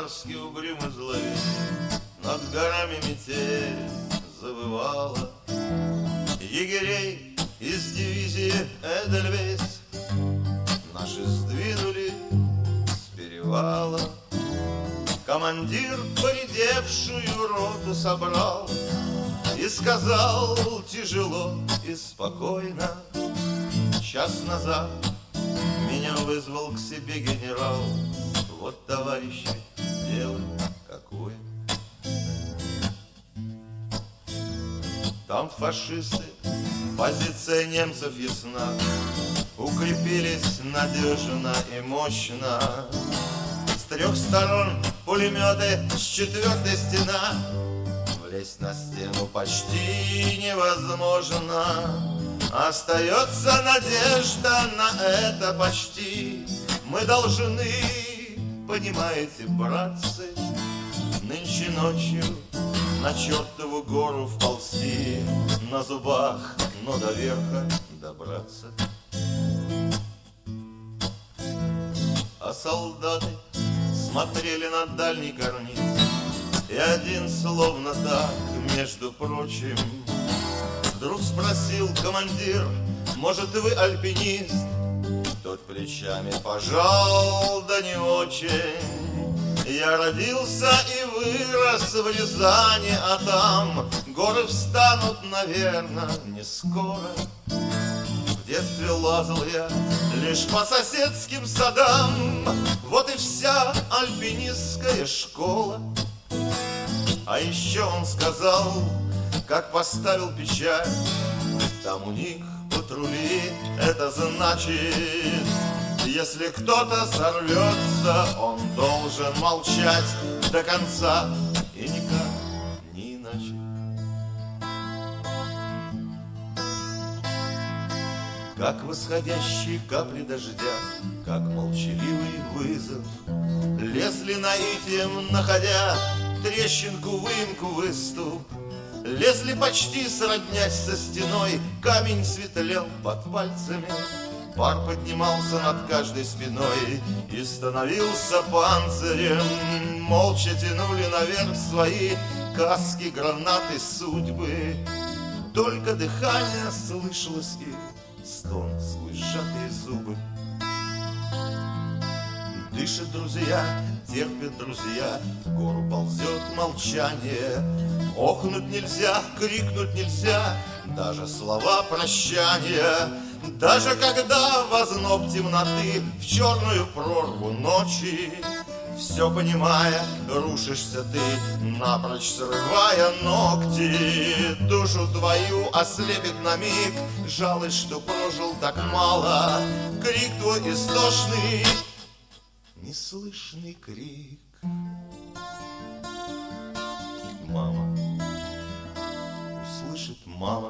январский угрюмый зловещ, над горами метель завывала. Егерей из дивизии Эдельвейс наши сдвинули с перевала. Командир поредевшую роту собрал и сказал тяжело и спокойно: час назад меня вызвал к себе генерал. Вот, товарищи, дело какое. Там фашисты, позиция немцев ясна, укрепились надежно и мощно. С трех сторон пулеметы, с четвертой стена. Влезть на стену почти невозможно. Остается надежда на это почти. Мы должны, понимаете, братцы, нынче ночью на чертову гору вползти, на зубах, но до верха добраться. А солдаты смотрели на дальний карниз, и один словно так, между прочим, вдруг спросил командир: может, вы альпинист? Тот плечами пожал, да не очень. Я родился и вырос в Рязани, а там горы встанут, наверное, не скоро. В детстве лазал я лишь по соседским садам. Вот и вся альпинистская школа. А еще он сказал, как поставил печать: там у них патрули, это значит, если кто-то сорвется, он должен молчать до конца, и никак не иначе. Как восходящие капли дождя, как молчаливый вызов, лезли наитием, находя трещинку, выемку, выступ. Лезли почти сроднясь со стеной, камень светлел под пальцами. Пар поднимался над каждой спиной и становился панцирем. Молча тянули наверх свои каски, гранаты, судьбы. Только дыхание слышалось и стон сквозь сжатые зубы. Дышат друзья, терпят друзья, в гору ползет молчание. Охнуть нельзя, крикнуть нельзя, даже слова прощания. Даже когда в озноб темноты, в черную прорву ночи, все понимая, рушишься ты, напрочь срывая ногти. Душу твою ослепит на миг жалость, что прожил так мало. Крик твой истошный, неслышный крик. Мама, услышит мама.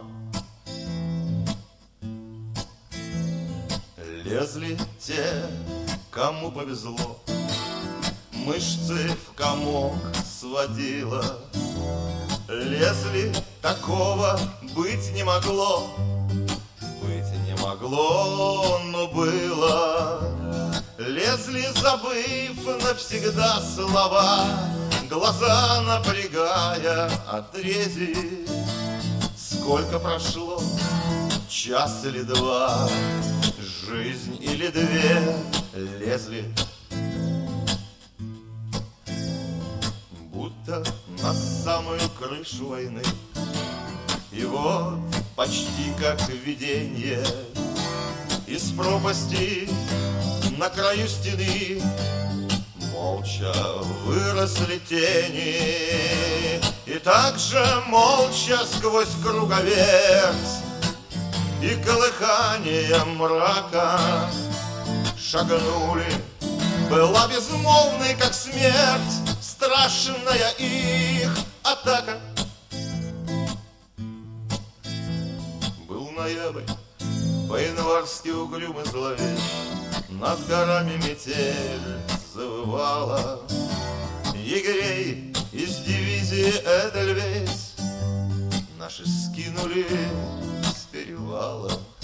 Лезли те, кому повезло, мышцы в комок сводило. Лезли, такого быть не могло, быть не могло, но было. Лезли, забыв навсегда слова, глаза напрягая от рези. Сколько прошло, час или два, жизнь или две, лезли, будто на самую крышу войны. И вот почти как видение из пропасти на краю стены молча выросли тени. И также молча сквозь круговерть и колыхание мрака шагнули. Была безмолвной, как смерть, страшная их атака. Был ноябрь, по-январски угрюмый зловещ, над горами метель завывала. Егерей из дивизии Эдельвейс наши скинули с перевала.